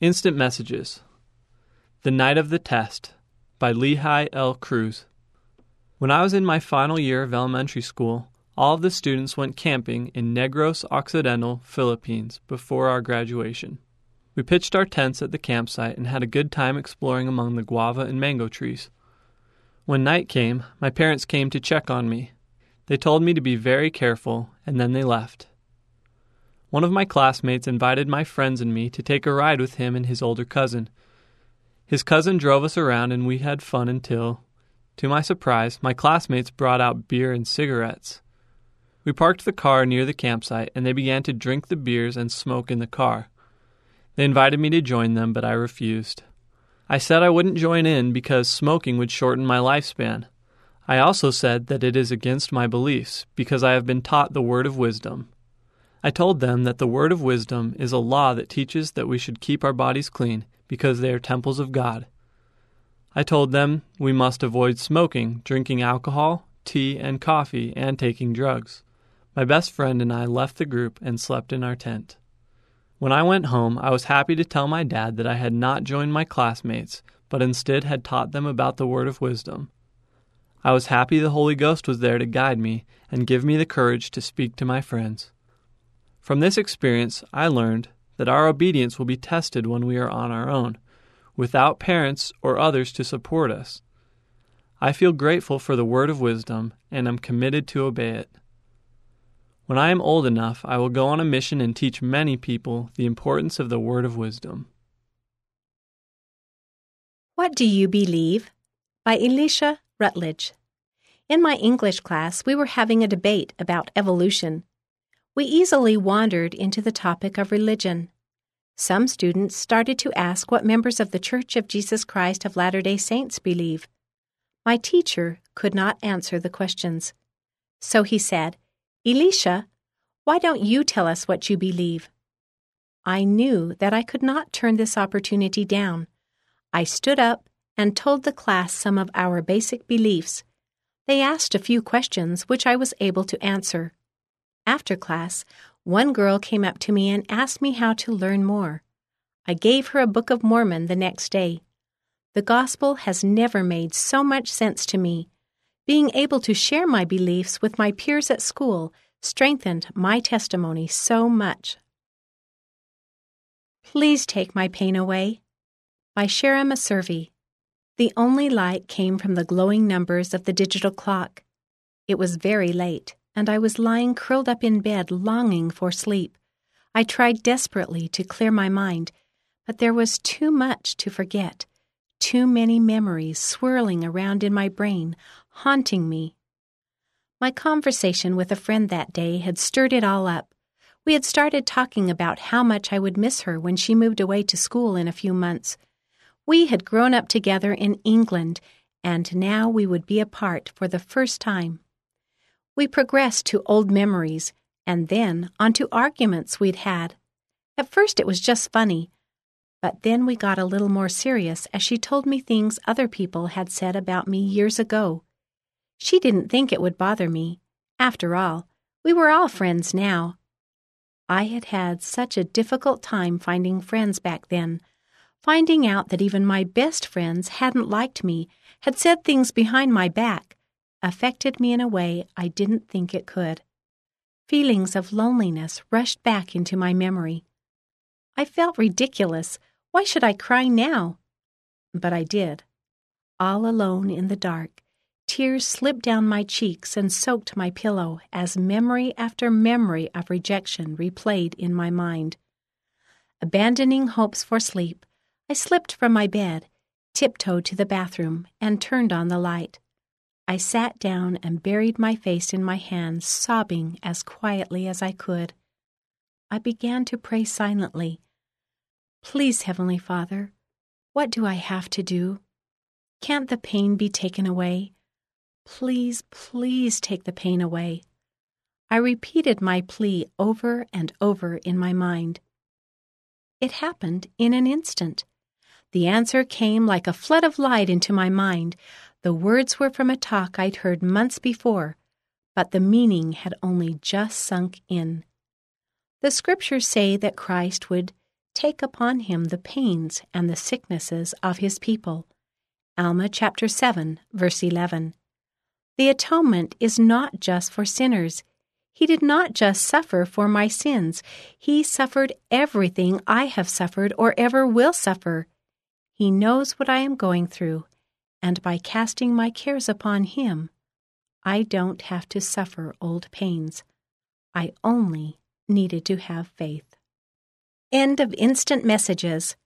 Instant Messages. The Night of the Test by Lehi L. Cruz. When I was in my final year of elementary school, all of the students went camping in Negros Occidental, Philippines before our graduation. We pitched our tents at the campsite and had a good time exploring among the guava and mango trees. When night came, my parents came to check on me. They told me to be very careful, and then they left. One of my classmates invited my friends and me to take a ride with him and his older cousin. His cousin drove us around and we had fun until, to my surprise, my classmates brought out beer and cigarettes. We parked the car near the campsite and they began to drink the beers and smoke in the car. They invited me to join them, but I refused. I said I wouldn't join in because smoking would shorten my lifespan. I also said that it is against my beliefs because I have been taught the word of wisdom. I told them that the word of wisdom is a law that teaches that we should keep our bodies clean because they are temples of God. I told them we must avoid smoking, drinking alcohol, tea, and coffee, and taking drugs. My best friend and I left the group and slept in our tent. When I went home, I was happy to tell my dad that I had not joined my classmates, but instead had taught them about the word of wisdom. I was happy the Holy Ghost was there to guide me and give me the courage to speak to my friends. From this experience, I learned that our obedience will be tested when we are on our own, without parents or others to support us. I feel grateful for the word of wisdom and am committed to obey it. When I am old enough, I will go on a mission and teach many people the importance of the word of wisdom. What Do You Believe? By Elisha Rutledge. In my English class, we were having a debate about evolution. We easily wandered into the topic of religion. Some students started to ask what members of the Church of Jesus Christ of Latter-day Saints believe. My teacher could not answer the questions. So he said, "Elisha, why don't you tell us what you believe?" I knew that I could not turn this opportunity down. I stood up and told the class some of our basic beliefs. They asked a few questions which I was able to answer. After class, one girl came up to me and asked me how to learn more. I gave her a Book of Mormon the next day. The gospel has never made so much sense to me. Being able to share my beliefs with my peers at school strengthened my testimony so much. Please Take My Pain Away by Shara Maservi. The only light came from the glowing numbers of the digital clock. It was very late, and I was lying curled up in bed longing for sleep. I tried desperately to clear my mind, but there was too much to forget, too many memories swirling around in my brain, haunting me. My conversation with a friend that day had stirred it all up. We had started talking about how much I would miss her when she moved away to school in a few months. We had grown up together in England, and now we would be apart for the first time. We progressed to old memories, and then onto arguments we'd had. At first it was just funny, but then we got a little more serious as she told me things other people had said about me years ago. She didn't think it would bother me. After all, we were all friends now. I had had such a difficult time finding friends back then. Finding out that even my best friends hadn't liked me, had said things behind my back, affected me in a way I didn't think it could. Feelings of loneliness rushed back into my memory. I felt ridiculous. Why should I cry now? But I did. All alone in the dark, tears slipped down my cheeks and soaked my pillow as memory after memory of rejection replayed in my mind. Abandoning hopes for sleep, I slipped from my bed, tiptoed to the bathroom, and turned on the light. I sat down and buried my face in my hands, sobbing as quietly as I could. I began to pray silently. Please, Heavenly Father, what do I have to do? Can't the pain be taken away? Please, please take the pain away. I repeated my plea over and over in my mind. It happened in an instant. The answer came like a flood of light into my mind. The words were from a talk I'd heard months before, but the meaning had only just sunk in. The scriptures say that Christ would take upon him the pains and the sicknesses of his people. Alma chapter 7, verse 11. The atonement is not just for sinners. He did not just suffer for my sins. He suffered everything I have suffered or ever will suffer. He knows what I am going through, and by casting my cares upon him, I don't have to suffer old pains. I only needed to have faith. End of Instant Messages.